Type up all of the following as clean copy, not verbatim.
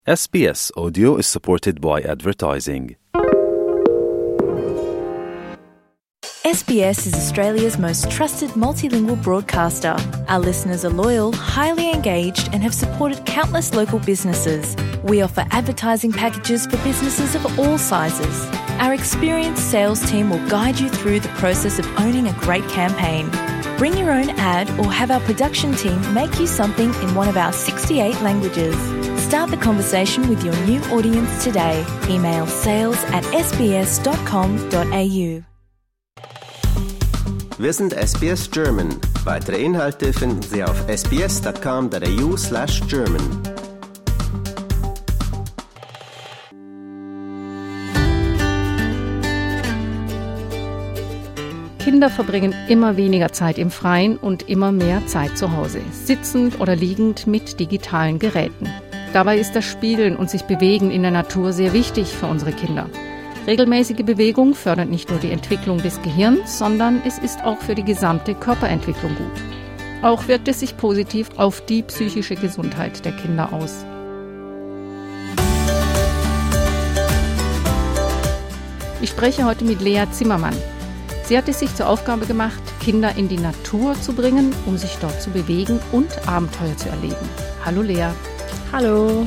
SBS Audio is supported by advertising. SBS is Australia's most trusted multilingual broadcaster. Our listeners are loyal, highly engaged, and have supported countless local businesses. We offer advertising packages for businesses of all sizes. Our experienced sales team will guide you through the process of owning a great campaign. Bring your own ad or have our production team make you something in one of our 68 languages. Start the conversation with your new audience today. Email sales@sbs.com.au. Wir sind SBS German. Weitere Inhalte finden Sie auf sbs.com.au/German. Kinder verbringen immer weniger Zeit im Freien und immer mehr Zeit zu Hause, sitzend oder liegend mit digitalen Geräten. Dabei ist das Spielen und sich bewegen in der Natur sehr wichtig für unsere Kinder. Regelmäßige Bewegung fördert nicht nur die Entwicklung des Gehirns, sondern es ist auch für die gesamte Körperentwicklung gut. Auch wirkt es sich positiv auf die psychische Gesundheit der Kinder aus. Ich spreche heute mit Lea Zimmermann. Sie hat es sich zur Aufgabe gemacht, Kinder in die Natur zu bringen, um sich dort zu bewegen und Abenteuer zu erleben. Hallo Lea. Hallo.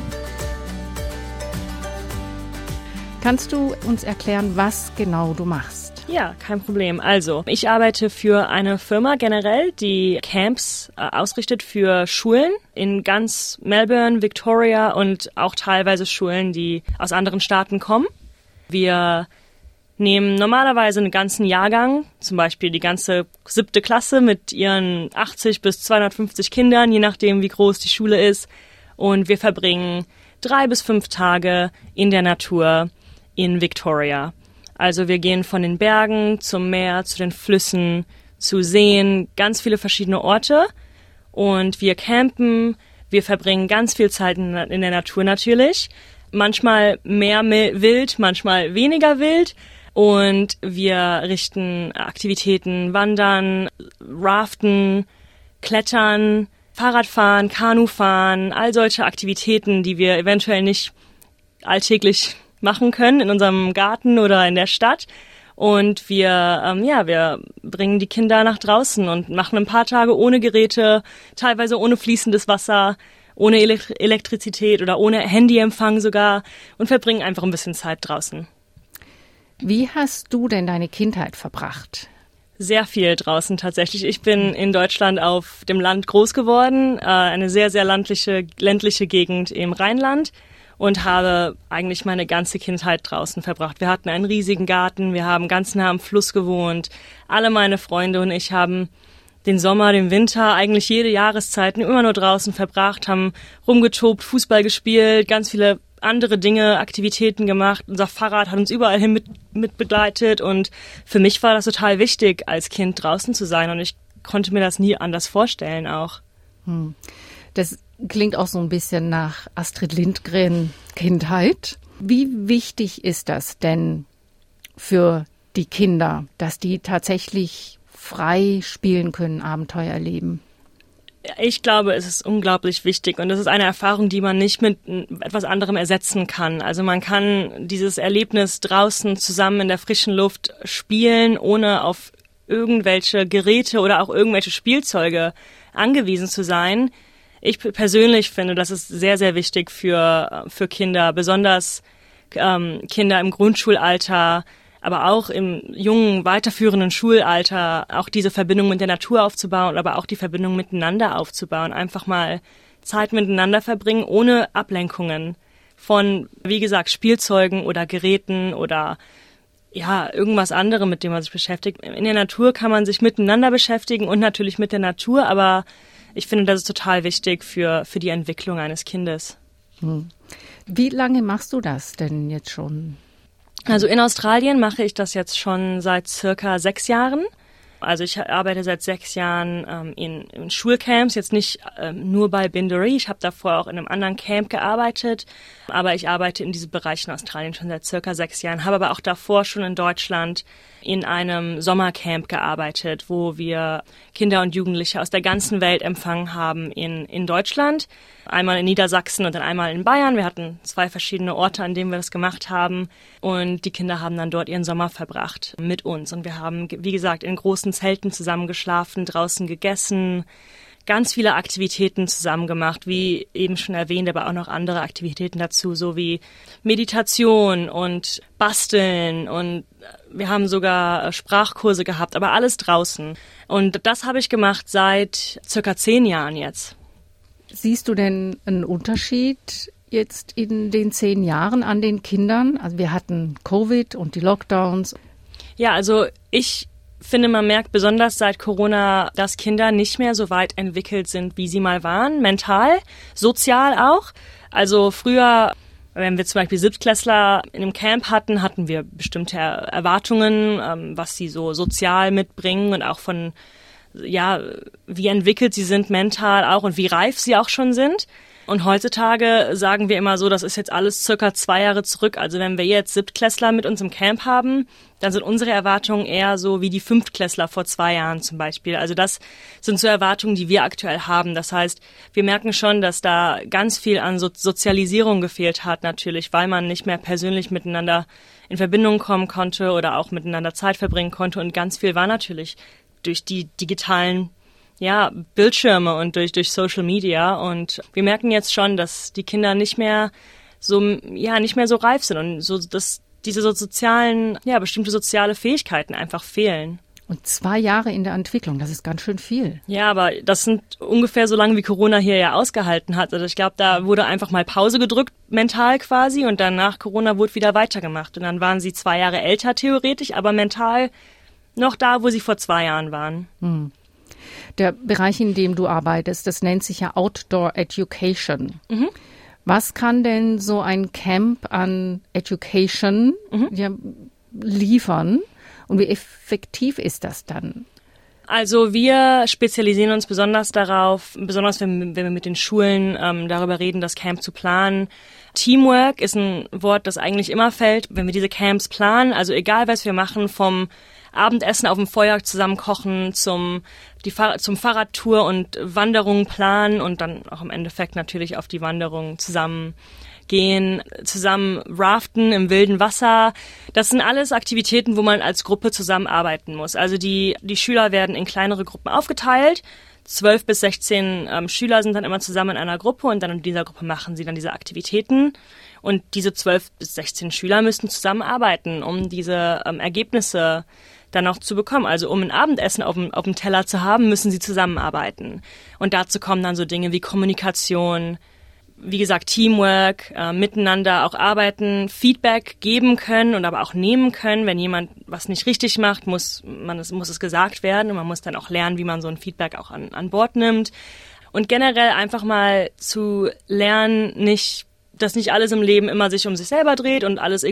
Kannst du uns erklären, was genau du machst? Ja, kein Problem. Also, ich arbeite für eine Firma generell, die Camps ausrichtet für Schulen in ganz Melbourne, Victoria und auch teilweise Schulen, die aus anderen Staaten kommen. Wir nehmen normalerweise einen ganzen Jahrgang, zum Beispiel die ganze 7. Klasse mit ihren 80 bis 250 Kindern, je nachdem wie groß die Schule ist. Und wir verbringen 3 bis 5 Tage in der Natur in Victoria. Also wir gehen von den Bergen zum Meer, zu den Flüssen, zu Seen, ganz viele verschiedene Orte. Und wir campen, wir verbringen ganz viel Zeit in der Natur natürlich. Manchmal mehr wild, manchmal weniger wild. Und wir richten Aktivitäten, Wandern, Raften, Klettern, Fahrradfahren, Kanufahren, all solche Aktivitäten, die wir eventuell nicht alltäglich machen können in unserem Garten oder in der Stadt. Und wir bringen die Kinder nach draußen und machen ein paar Tage ohne Geräte, teilweise ohne fließendes Wasser, ohne Elektrizität oder ohne Handyempfang sogar und verbringen einfach ein bisschen Zeit draußen. Wie hast du denn deine Kindheit verbracht? Sehr viel draußen tatsächlich. Ich bin in Deutschland auf dem Land groß geworden, eine sehr, sehr ländliche Gegend im Rheinland und habe eigentlich meine ganze Kindheit draußen verbracht. Wir hatten einen riesigen Garten, wir haben ganz nah am Fluss gewohnt. Alle meine Freunde und ich haben den Sommer, den Winter, eigentlich jede Jahreszeit immer nur draußen verbracht, haben rumgetobt, Fußball gespielt, ganz viele andere Dinge, Aktivitäten gemacht. Unser Fahrrad hat uns überall hin mit begleitet und für mich war das total wichtig, als Kind draußen zu sein und ich konnte mir das nie anders vorstellen auch. Das klingt auch so ein bisschen nach Astrid Lindgren Kindheit. Wie wichtig ist das denn für die Kinder, dass die tatsächlich frei spielen können, Abenteuer erleben? Ich glaube, es ist unglaublich wichtig und es ist eine Erfahrung, die man nicht mit etwas anderem ersetzen kann. Also man kann dieses Erlebnis draußen zusammen in der frischen Luft spielen, ohne auf irgendwelche Geräte oder auch irgendwelche Spielzeuge angewiesen zu sein. Ich persönlich finde, das ist sehr, sehr wichtig für Kinder, besonders Kinder im Grundschulalter, aber auch im jungen, weiterführenden Schulalter auch diese Verbindung mit der Natur aufzubauen, aber auch die Verbindung miteinander aufzubauen. Einfach mal Zeit miteinander verbringen, ohne Ablenkungen von, wie gesagt, Spielzeugen oder Geräten oder ja, irgendwas anderem, mit dem man sich beschäftigt. In der Natur kann man sich miteinander beschäftigen und natürlich mit der Natur, aber ich finde, das ist total wichtig für die Entwicklung eines Kindes. Wie lange machst du das denn jetzt schon? Also in Australien mache ich das jetzt schon seit circa 6 Jahren Also ich arbeite seit 6 Jahren in Schulcamps, jetzt nicht nur bei Bindery. Ich habe davor auch in einem anderen Camp gearbeitet, aber ich arbeite in diesem Bereich in Australien schon seit circa 6 Jahren, habe aber auch davor schon in Deutschland in einem Sommercamp gearbeitet, wo wir Kinder und Jugendliche aus der ganzen Welt empfangen haben in Deutschland. Einmal in Niedersachsen und dann einmal in Bayern. Wir hatten 2 verschiedene Orte, an denen wir das gemacht haben. Und die Kinder haben dann dort ihren Sommer verbracht mit uns. Und wir haben, wie gesagt, in großen Zelten zusammen geschlafen, draußen gegessen, ganz viele Aktivitäten zusammen gemacht, wie eben schon erwähnt, aber auch noch andere Aktivitäten dazu, so wie Meditation und Basteln. Und wir haben sogar Sprachkurse gehabt, aber alles draußen. Und das habe ich gemacht seit circa 10 Jahren jetzt. Siehst du denn einen Unterschied jetzt in den 10 Jahren an den Kindern? Also wir hatten Covid und die Lockdowns. Ja, also ich finde, man merkt besonders seit Corona, dass Kinder nicht mehr so weit entwickelt sind, wie sie mal waren, mental, sozial auch. Also früher, wenn wir zum Beispiel Siebtklässler in einem Camp hatten, hatten wir bestimmte Erwartungen, was sie so sozial mitbringen und auch von wie entwickelt sie sind mental auch und wie reif sie auch schon sind. Und heutzutage sagen wir immer so, das ist jetzt alles circa 2 Jahre zurück. Also wenn wir jetzt Siebtklässler mit uns im Camp haben, dann sind unsere Erwartungen eher so wie die Fünftklässler vor 2 Jahren zum Beispiel. Also das sind so Erwartungen, die wir aktuell haben. Das heißt, wir merken schon, dass da ganz viel an Sozialisierung gefehlt hat natürlich, weil man nicht mehr persönlich miteinander in Verbindung kommen konnte oder auch miteinander Zeit verbringen konnte. Und ganz viel war natürlich durch die digitalen Bildschirme und durch Social Media. Und wir merken jetzt schon, dass die Kinder nicht mehr so reif sind und so, dass diese so sozialen, bestimmte soziale Fähigkeiten einfach fehlen. Und 2 Jahre in der Entwicklung, das ist ganz schön viel. Ja, aber das sind ungefähr so lange, wie Corona hier ja ausgehalten hat. Also ich glaube, da wurde einfach mal Pause gedrückt, mental quasi, und dann nach Corona wurde wieder weitergemacht. Und dann waren sie 2 Jahre älter theoretisch, aber mental noch da, wo sie vor 2 Jahren waren. Der Bereich, in dem du arbeitest, das nennt sich ja Outdoor Education. Was kann denn so ein Camp an Education liefern und wie effektiv ist das dann? Also wir spezialisieren uns besonders darauf, besonders wenn wir mit den Schulen darüber reden, das Camp zu planen. Teamwork ist ein Wort, das eigentlich immer fällt, wenn wir diese Camps planen. Also egal, was wir machen, vom Abendessen auf dem Feuer zusammen kochen, zum Fahrradtour und Wanderungen planen und dann auch im Endeffekt natürlich auf die Wanderung zusammen gehen, zusammen raften im wilden Wasser. Das sind alles Aktivitäten, wo man als Gruppe zusammenarbeiten muss. Also die Schüler werden in kleinere Gruppen aufgeteilt. 12 bis 16 Schüler sind dann immer zusammen in einer Gruppe und dann in dieser Gruppe machen sie dann diese Aktivitäten. Und diese 12 bis 16 Schüler müssen zusammenarbeiten, um diese Ergebnisse dann auch zu bekommen. Also um ein Abendessen auf dem Teller zu haben, müssen sie zusammenarbeiten. Und dazu kommen dann so Dinge wie Kommunikation, wie gesagt, Teamwork, miteinander auch arbeiten, Feedback geben können und aber auch nehmen können. Wenn jemand was nicht richtig macht, muss es gesagt werden und man muss dann auch lernen, wie man so ein Feedback auch an Bord nimmt. Und generell einfach mal zu lernen, dass nicht alles im Leben immer sich um sich selber dreht und alles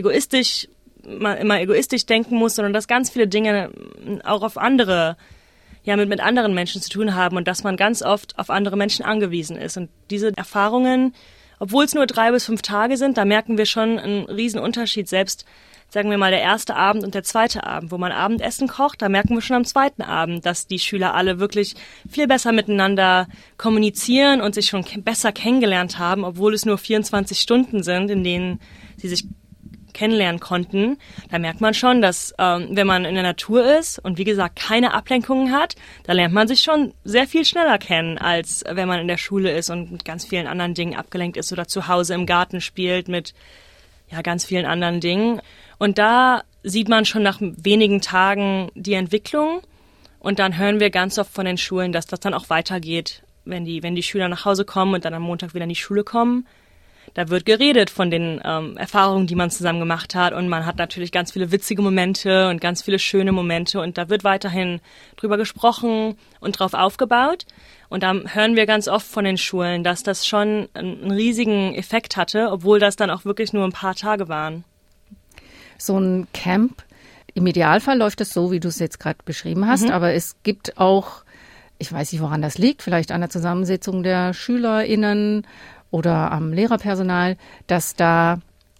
man immer egoistisch denken muss, sondern dass ganz viele Dinge auch auf andere, mit anderen Menschen zu tun haben und dass man ganz oft auf andere Menschen angewiesen ist. Und diese Erfahrungen, obwohl es nur 3 bis 5 Tage sind, da merken wir schon einen riesen Unterschied. Selbst, sagen wir mal, der erste Abend und der zweite Abend, wo man Abendessen kocht, da merken wir schon am zweiten Abend, dass die Schüler alle wirklich viel besser miteinander kommunizieren und sich schon besser kennengelernt haben, obwohl es nur 24 Stunden sind, in denen sie sich kennenlernen konnten. Da merkt man schon, dass wenn man in der Natur ist und wie gesagt keine Ablenkungen hat, da lernt man sich schon sehr viel schneller kennen, als wenn man in der Schule ist und mit ganz vielen anderen Dingen abgelenkt ist oder zu Hause im Garten spielt mit ganz vielen anderen Dingen. Und da sieht man schon nach wenigen Tagen die Entwicklung und dann hören wir ganz oft von den Schulen, dass das dann auch weitergeht, wenn die Schüler nach Hause kommen und dann am Montag wieder in die Schule kommen. Da wird geredet von den Erfahrungen, die man zusammen gemacht hat und man hat natürlich ganz viele witzige Momente und ganz viele schöne Momente und da wird weiterhin drüber gesprochen und drauf aufgebaut. Und da hören wir ganz oft von den Schulen, dass das schon einen riesigen Effekt hatte, obwohl das dann auch wirklich nur ein paar Tage waren. So ein Camp Im Idealfall läuft es so, wie du es jetzt gerade beschrieben hast, aber es gibt auch, ich weiß nicht, woran das liegt, vielleicht an der Zusammensetzung der SchülerInnen oder am Lehrerpersonal, dass das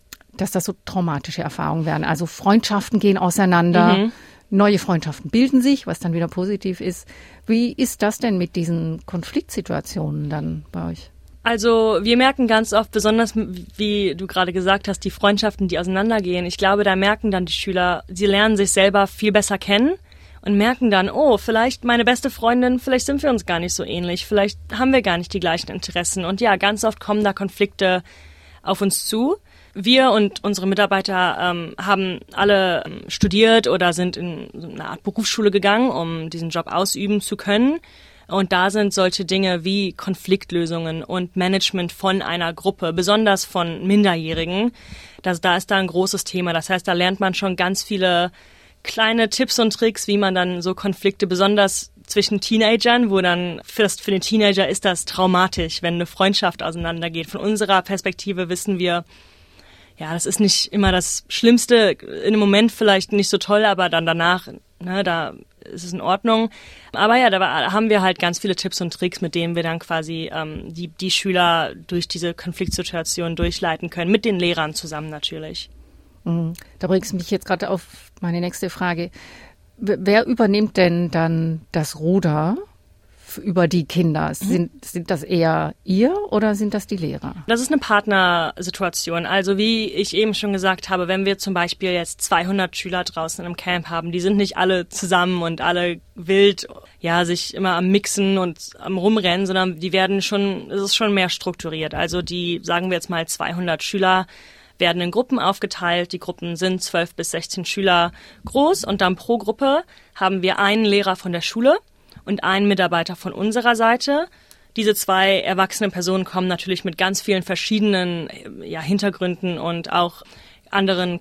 so traumatische Erfahrungen werden. Also Freundschaften gehen auseinander, neue Freundschaften bilden sich, was dann wieder positiv ist. Wie ist das denn mit diesen Konfliktsituationen dann bei euch? Also wir merken ganz oft, besonders wie du gerade gesagt hast, die Freundschaften, die auseinandergehen. Ich glaube, da merken dann die Schüler, sie lernen sich selber viel besser kennen und merken dann, oh, vielleicht meine beste Freundin, vielleicht sind wir uns gar nicht so ähnlich, vielleicht haben wir gar nicht die gleichen Interessen. Und ja, ganz oft kommen da Konflikte auf uns zu. Wir und unsere Mitarbeiter haben alle studiert oder sind in so eine Art Berufsschule gegangen, um diesen Job ausüben zu können. Und da sind solche Dinge wie Konfliktlösungen und Management von einer Gruppe, besonders von Minderjährigen, da ist da ein großes Thema. Das heißt, da lernt man schon ganz viele kleine Tipps und Tricks, wie man dann so Konflikte, besonders zwischen Teenagern, wo dann für den Teenager ist das traumatisch, wenn eine Freundschaft auseinandergeht. Von unserer Perspektive wissen wir, ja, das ist nicht immer das Schlimmste, in dem Moment vielleicht nicht so toll, aber dann danach, da ist es in Ordnung. Aber ja, da haben wir halt ganz viele Tipps und Tricks, mit denen wir dann quasi die Schüler durch diese Konfliktsituation durchleiten können, mit den Lehrern zusammen natürlich. Da bringst du mich jetzt gerade auf meine nächste Frage. Wer übernimmt denn dann das Ruder über die Kinder? Sind das eher ihr oder sind das die Lehrer? Das ist eine Partnersituation. Also wie ich eben schon gesagt habe, wenn wir zum Beispiel jetzt 200 Schüler draußen im Camp haben, die sind nicht alle zusammen und alle wild, ja, sich immer am Mixen und am Rumrennen, sondern es ist schon mehr strukturiert. Also die, sagen wir jetzt mal 200 Schüler, werden in Gruppen aufgeteilt. Die Gruppen sind 12 bis 16 Schüler groß und dann pro Gruppe haben wir einen Lehrer von der Schule und einen Mitarbeiter von unserer Seite. Diese zwei erwachsenen Personen kommen natürlich mit ganz vielen verschiedenen Hintergründen und auch anderen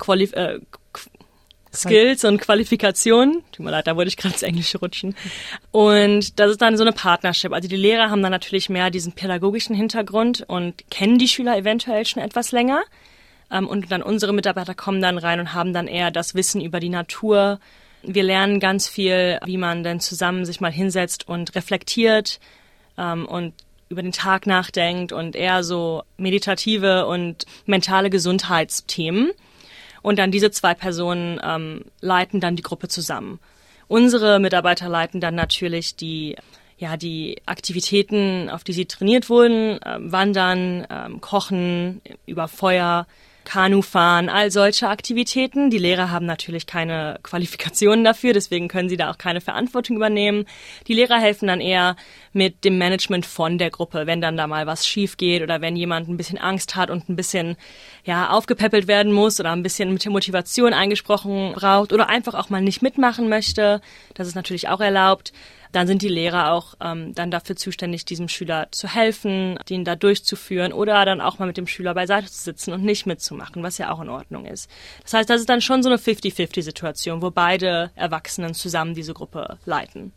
Skills und Qualifikationen. Tut mir leid, da wollte ich gerade ins Englische rutschen. Und das ist dann so eine Partnership. Also die Lehrer haben dann natürlich mehr diesen pädagogischen Hintergrund und kennen die Schüler eventuell schon etwas länger. Und dann unsere Mitarbeiter kommen dann rein und haben dann eher das Wissen über die Natur. Wir lernen ganz viel, wie man dann zusammen sich mal hinsetzt und reflektiert und über den Tag nachdenkt und eher so meditative und mentale Gesundheitsthemen. Und dann diese zwei Personen leiten dann die Gruppe zusammen. Unsere Mitarbeiter leiten dann natürlich die Aktivitäten, auf die sie trainiert wurden, Wandern, Kochen, über Feuer, Kanufahren, all solche Aktivitäten. Die Lehrer haben natürlich keine Qualifikationen dafür, deswegen können sie da auch keine Verantwortung übernehmen. Die Lehrer helfen dann eher mit dem Management von der Gruppe, wenn dann da mal was schief geht oder wenn jemand ein bisschen Angst hat und ein bisschen aufgepäppelt werden muss oder ein bisschen mit der Motivation eingesprochen braucht oder einfach auch mal nicht mitmachen möchte. Das ist natürlich auch erlaubt. Dann sind die Lehrer auch dann dafür zuständig, diesem Schüler zu helfen, den da durchzuführen oder dann auch mal mit dem Schüler beiseite zu sitzen und nicht mitzumachen, was ja auch in Ordnung ist. Das heißt, das ist dann schon so eine 50-50-Situation, wo beide Erwachsenen zusammen diese Gruppe leiten.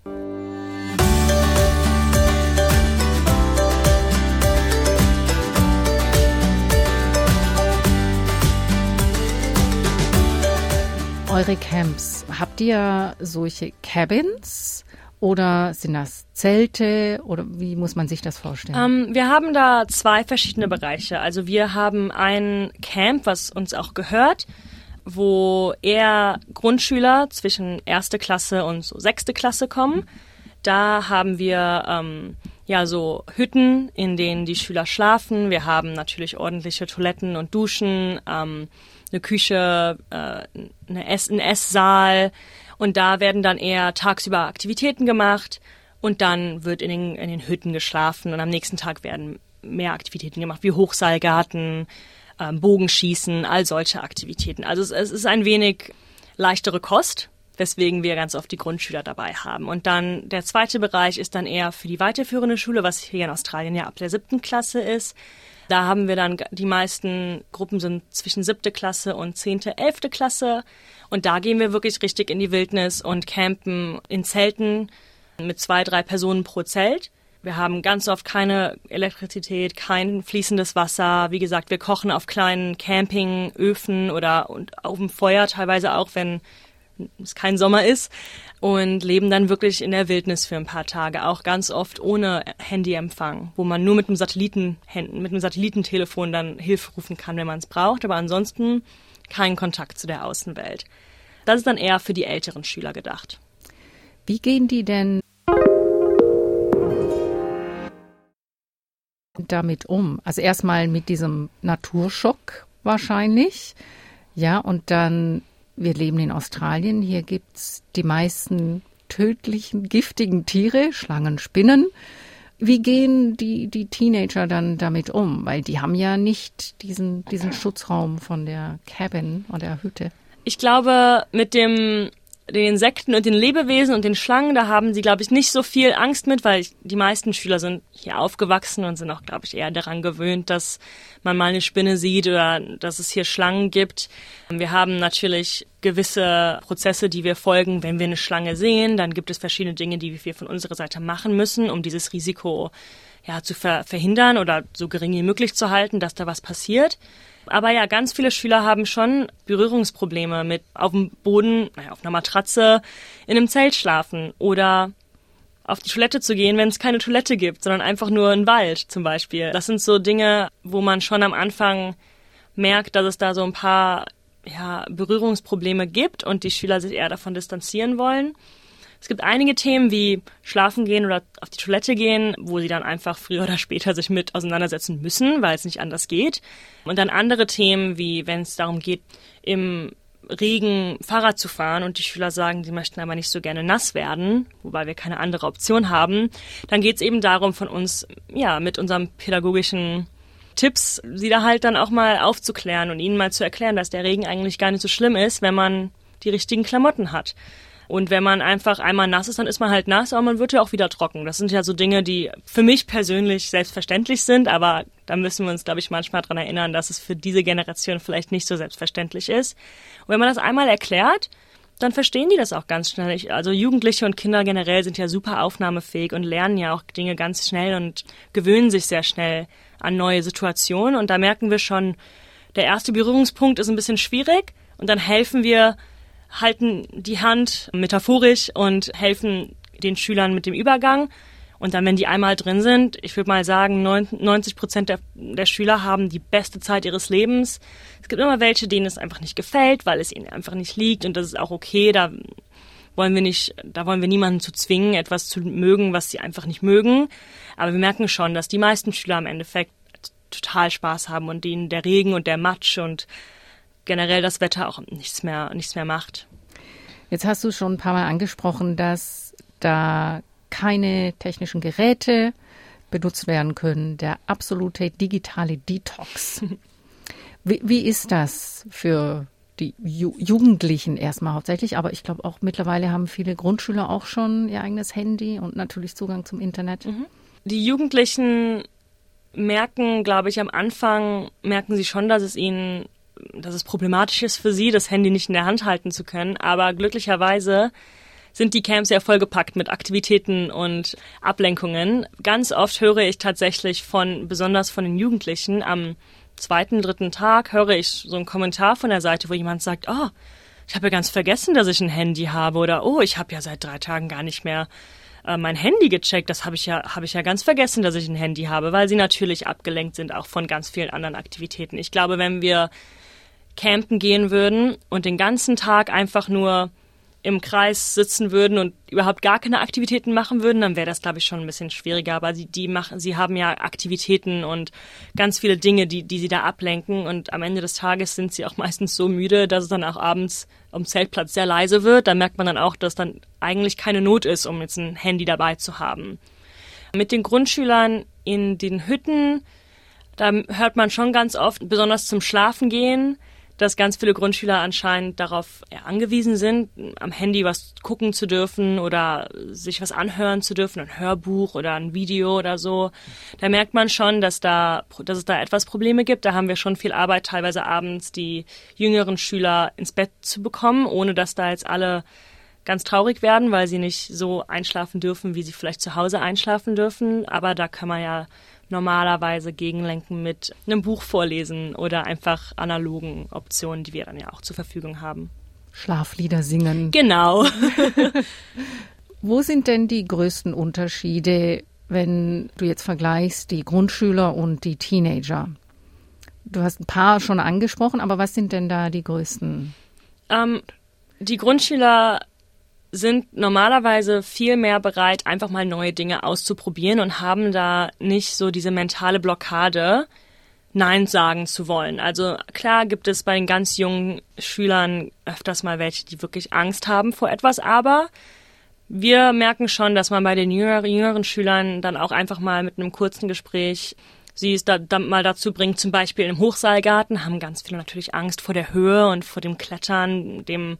Eure Camps, habt ihr solche Cabins? Oder sind das Zelte oder wie muss man sich das vorstellen? Wir haben da zwei verschiedene Bereiche. Also wir haben ein Camp, was uns auch gehört, wo eher Grundschüler zwischen 1. Klasse und so 6. Klasse kommen. Da haben wir so Hütten, in denen die Schüler schlafen. Wir haben natürlich ordentliche Toiletten und Duschen, eine Küche, einen Esssaal. Und da werden dann eher tagsüber Aktivitäten gemacht und dann wird in den Hütten geschlafen und am nächsten Tag werden mehr Aktivitäten gemacht, wie Hochseilgarten, Bogenschießen, all solche Aktivitäten. Also es ist ein wenig leichtere Kost, weswegen wir ganz oft die Grundschüler dabei haben. Und dann der zweite Bereich ist dann eher für die weiterführende Schule, was hier in Australien ja ab der 7. Klasse ist. Da haben wir dann, die meisten Gruppen sind zwischen 7. Klasse und 10., 11. Klasse. Und da gehen wir wirklich richtig in die Wildnis und campen in Zelten mit 2-3 Personen pro Zelt. Wir haben ganz oft keine Elektrizität, kein fließendes Wasser. Wie gesagt, wir kochen auf kleinen Campingöfen oder auf dem Feuer teilweise auch, wenn es kein Sommer ist und leben dann wirklich in der Wildnis für ein paar Tage, auch ganz oft ohne Handyempfang, wo man nur mit einem Satellitentelefon dann Hilfe rufen kann, wenn man es braucht, aber ansonsten keinen Kontakt zu der Außenwelt. Das ist dann eher für die älteren Schüler gedacht. Wie gehen die denn damit um? Also erstmal mit diesem Naturschock wahrscheinlich. Ja, und dann, wir leben in Australien, hier gibt's die meisten tödlichen, giftigen Tiere, Schlangen, Spinnen. Wie gehen die Teenager dann damit um? Weil die haben ja nicht diesen Schutzraum von der Cabin oder der Hütte. Ich glaube, mit den Insekten und den Lebewesen und den Schlangen, da haben sie, glaube ich, nicht so viel Angst mit, weil die meisten Schüler sind hier aufgewachsen und sind auch, glaube ich, eher daran gewöhnt, dass man mal eine Spinne sieht oder dass es hier Schlangen gibt. Wir haben natürlich gewisse Prozesse, die wir folgen. Wenn wir eine Schlange sehen, dann gibt es verschiedene Dinge, die wir von unserer Seite machen müssen, um dieses Risiko zu verhindern oder so gering wie möglich zu halten, dass da was passiert. Aber ja, ganz viele Schüler haben schon Berührungsprobleme mit auf dem Boden, auf einer Matratze, in einem Zelt schlafen oder auf die Toilette zu gehen, wenn es keine Toilette gibt, sondern einfach nur ein Wald zum Beispiel. Das sind so Dinge, wo man schon am Anfang merkt, dass es da so ein paar Berührungsprobleme gibt und die Schüler sich eher davon distanzieren wollen. Es gibt einige Themen wie schlafen gehen oder auf die Toilette gehen, wo sie dann einfach früher oder später sich mit auseinandersetzen müssen, weil es nicht anders geht. Und dann andere Themen wie, wenn es darum geht, im Regen Fahrrad zu fahren und die Schüler sagen, sie möchten aber nicht so gerne nass werden, wobei wir keine andere Option haben, dann geht es eben darum, von uns, mit unserem pädagogischen Tipps, sie da halt dann auch mal aufzuklären und ihnen mal zu erklären, dass der Regen eigentlich gar nicht so schlimm ist, wenn man die richtigen Klamotten hat. Und wenn man einfach einmal nass ist, dann ist man halt nass, aber man wird ja auch wieder trocken. Das sind ja so Dinge, die für mich persönlich selbstverständlich sind, aber da müssen wir uns, glaube ich, manchmal dran erinnern, dass es für diese Generation vielleicht nicht so selbstverständlich ist. Und wenn man das einmal erklärt, dann verstehen die das auch ganz schnell. Also Jugendliche und Kinder generell sind ja super aufnahmefähig und lernen ja auch Dinge ganz schnell und gewöhnen sich sehr schnell an neue Situationen. Und da merken wir schon, der erste Berührungspunkt ist ein bisschen schwierig und dann halten die Hand metaphorisch und helfen den Schülern mit dem Übergang. Und dann, wenn die einmal drin sind, ich würde mal sagen, 90% der Schüler haben die beste Zeit ihres Lebens. Es gibt immer welche, denen es einfach nicht gefällt, weil es ihnen einfach nicht liegt. Und das ist auch okay. Da wollen wir niemanden zu zwingen, etwas zu mögen, was sie einfach nicht mögen. Aber wir merken schon, dass die meisten Schüler im Endeffekt total Spaß haben und denen der Regen und der Matsch und generell das Wetter auch nichts mehr macht. Jetzt hast du schon ein paar Mal angesprochen, dass da keine technischen Geräte benutzt werden können. Der absolute digitale Detox. Wie ist das für die Jugendlichen erstmal hauptsächlich? Aber ich glaube auch mittlerweile haben viele Grundschüler auch schon ihr eigenes Handy und natürlich Zugang zum Internet. Die Jugendlichen merken, glaube ich, am Anfang merken sie schon, dass es problematisch ist für sie, das Handy nicht in der Hand halten zu können. Aber glücklicherweise sind die Camps ja vollgepackt mit Aktivitäten und Ablenkungen. Ganz oft höre ich tatsächlich besonders von den Jugendlichen, am 2., 3. Tag höre ich so einen Kommentar von der Seite, wo jemand sagt, oh, ich habe ja ganz vergessen, dass ich ein Handy habe oder oh, ich habe ja seit 3 Tagen gar nicht mehr mein Handy gecheckt, das habe ich ja ganz vergessen, dass ich ein Handy habe, weil sie natürlich abgelenkt sind, auch von ganz vielen anderen Aktivitäten. Ich glaube, wenn wir campen gehen würden und den ganzen Tag einfach nur im Kreis sitzen würden und überhaupt gar keine Aktivitäten machen würden, dann wäre das, glaube ich, schon ein bisschen schwieriger. Aber sie haben ja Aktivitäten und ganz viele Dinge, die sie da ablenken. Und am Ende des Tages sind sie auch meistens so müde, dass es dann auch abends am Zeltplatz sehr leise wird. Da merkt man dann auch, dass dann eigentlich keine Not ist, um jetzt ein Handy dabei zu haben. Mit den Grundschülern in den Hütten, da hört man schon ganz oft, besonders zum Schlafen gehen, dass ganz viele Grundschüler anscheinend darauf angewiesen sind, am Handy was gucken zu dürfen oder sich was anhören zu dürfen, ein Hörbuch oder ein Video oder so. Da merkt man schon, dass es da etwas Probleme gibt. Da haben wir schon viel Arbeit, teilweise abends die jüngeren Schüler ins Bett zu bekommen, ohne dass da jetzt alle ganz traurig werden, weil sie nicht so einschlafen dürfen, wie sie vielleicht zu Hause einschlafen dürfen. Aber da kann man ja normalerweise gegenlenken mit einem Buch vorlesen oder einfach analogen Optionen, die wir dann ja auch zur Verfügung haben. Schlaflieder singen. Genau. Wo sind denn die größten Unterschiede, wenn du jetzt vergleichst die Grundschüler und die Teenager? Du hast ein paar schon angesprochen, aber was sind denn da die größten? Die Grundschüler sind normalerweise viel mehr bereit, einfach mal neue Dinge auszuprobieren und haben da nicht so diese mentale Blockade, Nein sagen zu wollen. Also klar gibt es bei den ganz jungen Schülern öfters mal welche, die wirklich Angst haben vor etwas, aber wir merken schon, dass man bei den jüngeren Schülern dann auch einfach mal mit einem kurzen Gespräch sie es dann mal dazu bringt, zum Beispiel im Hochseilgarten haben ganz viele natürlich Angst vor der Höhe und vor dem Klettern, dem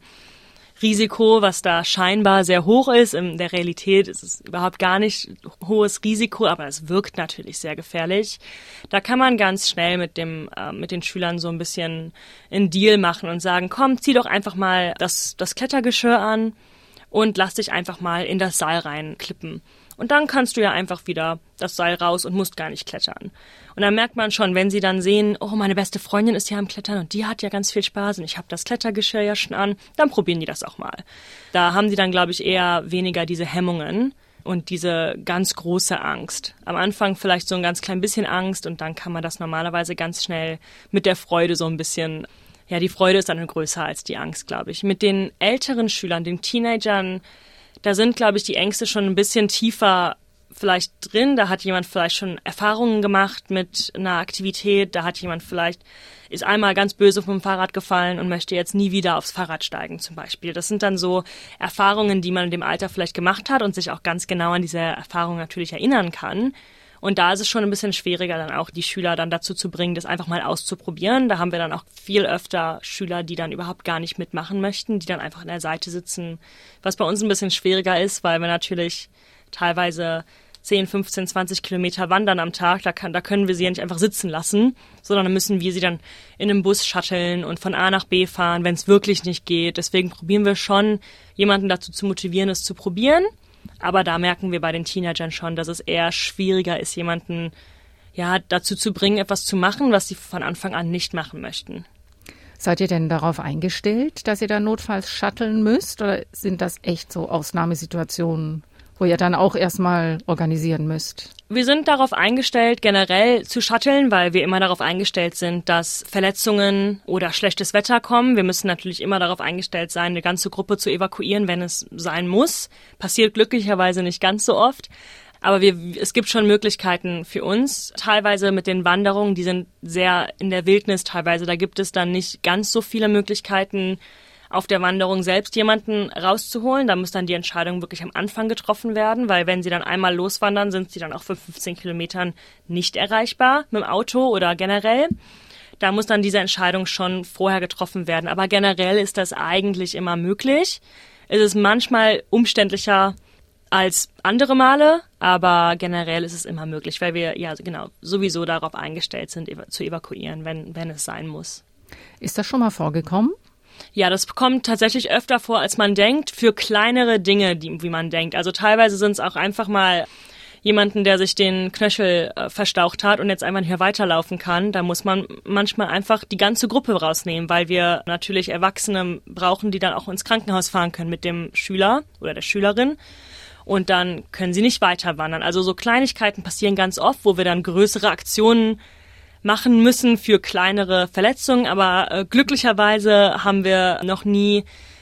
Risiko, was da scheinbar sehr hoch ist. In der Realität ist es überhaupt gar nicht hohes Risiko, aber es wirkt natürlich sehr gefährlich. Da kann man ganz schnell mit den Schülern so ein bisschen einen Deal machen und sagen, komm, zieh doch einfach mal das Klettergeschirr an und lass dich einfach mal in das Seil reinklippen. Und dann kannst du ja einfach wieder das Seil raus und musst gar nicht klettern. Und dann merkt man schon, wenn sie dann sehen, oh, meine beste Freundin ist ja am Klettern und die hat ja ganz viel Spaß und ich habe das Klettergeschirr ja schon an, dann probieren die das auch mal. Da haben die dann, glaube ich, eher weniger diese Hemmungen und diese ganz große Angst. Am Anfang vielleicht so ein ganz klein bisschen Angst und dann kann man das normalerweise ganz schnell mit der Freude so ein bisschen, ja, die Freude ist dann größer als die Angst, glaube ich. Mit den älteren Schülern, den Teenagern, da sind, glaube ich, die Ängste schon ein bisschen tiefer vielleicht drin. Da hat jemand vielleicht schon Erfahrungen gemacht mit einer Aktivität. Da hat jemand vielleicht, ist einmal ganz böse vom Fahrrad gefallen und möchte jetzt nie wieder aufs Fahrrad steigen zum Beispiel. Das sind dann so Erfahrungen, die man in dem Alter vielleicht gemacht hat und sich auch ganz genau an diese Erfahrungen natürlich erinnern kann. Und da ist es schon ein bisschen schwieriger, dann auch die Schüler dann dazu zu bringen, das einfach mal auszuprobieren. Da haben wir dann auch viel öfter Schüler, die dann überhaupt gar nicht mitmachen möchten, die dann einfach an der Seite sitzen, was bei uns ein bisschen schwieriger ist, weil wir natürlich teilweise 10, 15, 20 Kilometer wandern am Tag. Da können wir sie ja nicht einfach sitzen lassen, sondern dann müssen wir sie dann in einem Bus shutteln und von A nach B fahren, wenn es wirklich nicht geht. Deswegen probieren wir schon, jemanden dazu zu motivieren, es zu probieren. Aber da merken wir bei den Teenagern schon, dass es eher schwieriger ist, jemanden ja dazu zu bringen, etwas zu machen, was sie von Anfang an nicht machen möchten. Seid ihr denn darauf eingestellt, dass ihr da notfalls shutteln müsst? Oder sind das echt so Ausnahmesituationen, wo ihr dann auch erstmal organisieren müsst? Wir sind darauf eingestellt, generell zu shutteln, weil wir immer darauf eingestellt sind, dass Verletzungen oder schlechtes Wetter kommen. Wir müssen natürlich immer darauf eingestellt sein, eine ganze Gruppe zu evakuieren, wenn es sein muss. Passiert glücklicherweise nicht ganz so oft. Aber es gibt schon Möglichkeiten für uns. Teilweise mit den Wanderungen, die sind sehr in der Wildnis teilweise. Da gibt es dann nicht ganz so viele Möglichkeiten, auf der Wanderung selbst jemanden rauszuholen. Da muss dann die Entscheidung wirklich am Anfang getroffen werden, weil wenn sie dann einmal loswandern, sind sie dann auch für 15 Kilometern nicht erreichbar mit dem Auto oder generell. Da muss dann diese Entscheidung schon vorher getroffen werden. Aber generell ist das eigentlich immer möglich. Es ist manchmal umständlicher als andere Male, aber generell ist es immer möglich, weil wir ja genau sowieso darauf eingestellt sind, zu evakuieren, wenn es sein muss. Ist das schon mal vorgekommen? Ja, das kommt tatsächlich öfter vor, als man denkt, für kleinere Dinge, wie man denkt. Also teilweise sind es auch einfach mal jemanden, der sich den Knöchel verstaucht hat und jetzt einfach nicht mehr weiterlaufen kann. Da muss man manchmal einfach die ganze Gruppe rausnehmen, weil wir natürlich Erwachsene brauchen, die dann auch ins Krankenhaus fahren können mit dem Schüler oder der Schülerin. Und dann können sie nicht weiter wandern. Also so Kleinigkeiten passieren ganz oft, wo wir dann größere Aktionen machen müssen für kleinere Verletzungen, aber glücklicherweise haben wir noch nie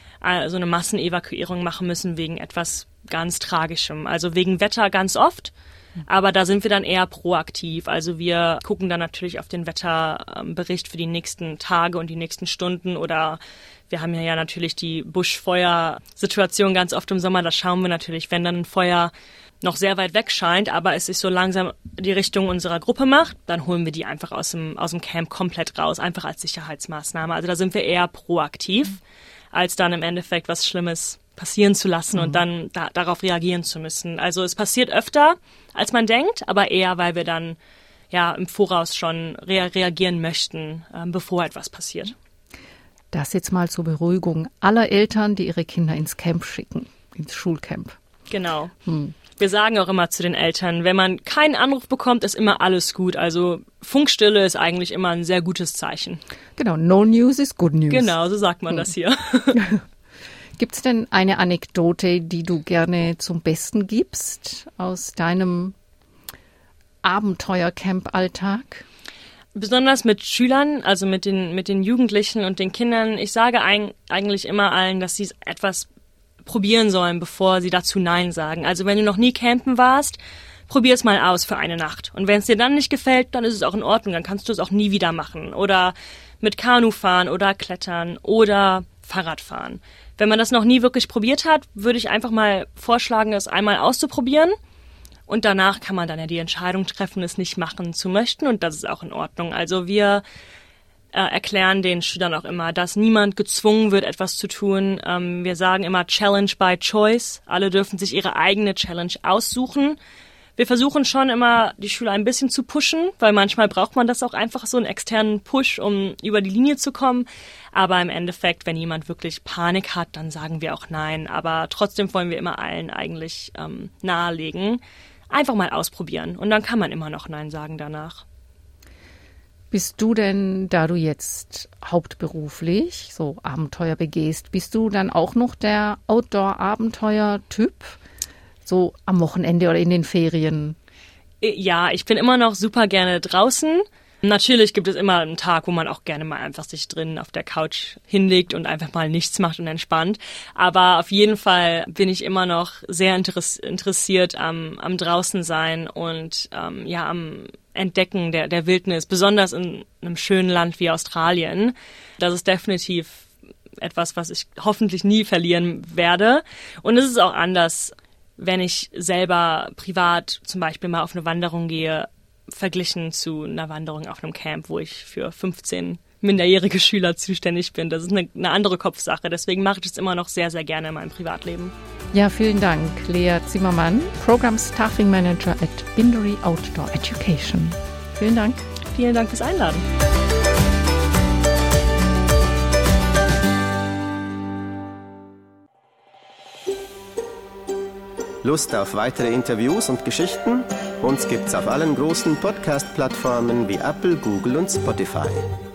so eine Massenevakuierung machen müssen wegen etwas ganz Tragischem. Also wegen Wetter ganz oft, aber da sind wir dann eher proaktiv. Also wir gucken dann natürlich auf den Wetterbericht für die nächsten Tage und die nächsten Stunden oder wir haben ja natürlich die Buschfeuersituation ganz oft im Sommer, da schauen wir natürlich, wenn dann ein Feuer noch sehr weit weg scheint, aber es sich so langsam die Richtung unserer Gruppe macht, dann holen wir die einfach aus dem Camp komplett raus, einfach als Sicherheitsmaßnahme. Also da sind wir eher proaktiv, als dann im Endeffekt was Schlimmes passieren zu lassen und dann darauf reagieren zu müssen. Also es passiert öfter, als man denkt, aber eher, weil wir dann ja im Voraus schon reagieren möchten, bevor etwas passiert. Das jetzt mal zur Beruhigung aller Eltern, die ihre Kinder ins Camp schicken, ins Schulcamp. Genau. Wir sagen auch immer zu den Eltern, wenn man keinen Anruf bekommt, ist immer alles gut. Also Funkstille ist eigentlich immer ein sehr gutes Zeichen. Genau, no news is good news. Genau, so sagt man das hier. Gibt es denn eine Anekdote, die du gerne zum Besten gibst aus deinem Abenteuer-Camp-Alltag? Besonders mit Schülern, also mit den Jugendlichen und den Kindern. Ich sage eigentlich immer allen, dass sie etwas probieren sollen, bevor sie dazu Nein sagen. Also wenn du noch nie campen warst, probier es mal aus für eine Nacht. Und wenn es dir dann nicht gefällt, dann ist es auch in Ordnung. Dann kannst du es auch nie wieder machen. Oder mit Kanu fahren oder Klettern oder Fahrrad fahren. Wenn man das noch nie wirklich probiert hat, würde ich einfach mal vorschlagen, es einmal auszuprobieren. Und danach kann man dann ja die Entscheidung treffen, es nicht machen zu möchten. Und das ist auch in Ordnung. Also wir erklären den Schülern auch immer, dass niemand gezwungen wird, etwas zu tun. Wir sagen immer Challenge by Choice. Alle dürfen sich ihre eigene Challenge aussuchen. Wir versuchen schon immer, die Schüler ein bisschen zu pushen, weil manchmal braucht man das auch einfach, so einen externen Push, um über die Linie zu kommen. Aber im Endeffekt, wenn jemand wirklich Panik hat, dann sagen wir auch Nein. Aber trotzdem wollen wir immer allen eigentlich nahelegen, einfach mal ausprobieren. Und dann kann man immer noch Nein sagen danach. Bist du denn, da du jetzt hauptberuflich so Abenteuer begehst, bist du dann auch noch der Outdoor-Abenteuer-Typ? So am Wochenende oder in den Ferien? Ja, ich bin immer noch super gerne draußen. Natürlich gibt es immer einen Tag, wo man auch gerne mal einfach sich drin auf der Couch hinlegt und einfach mal nichts macht und entspannt. Aber auf jeden Fall bin ich immer noch sehr interessiert am draußen sein und am Entdecken der Wildnis, besonders in einem schönen Land wie Australien. Das ist definitiv etwas, was ich hoffentlich nie verlieren werde. Und es ist auch anders, wenn ich selber privat zum Beispiel mal auf eine Wanderung gehe, verglichen zu einer Wanderung auf einem Camp, wo ich für 15 minderjährige Schüler zuständig bin. Das ist eine andere Kopfsache. Deswegen mache ich es immer noch sehr, sehr gerne in meinem Privatleben. Ja, vielen Dank, Lea Zimmermann, Program Staffing Manager at Bindery Outdoor Education. Vielen Dank. Vielen Dank fürs Einladen. Lust auf weitere Interviews und Geschichten? Uns gibt's auf allen großen Podcast-Plattformen wie Apple, Google und Spotify.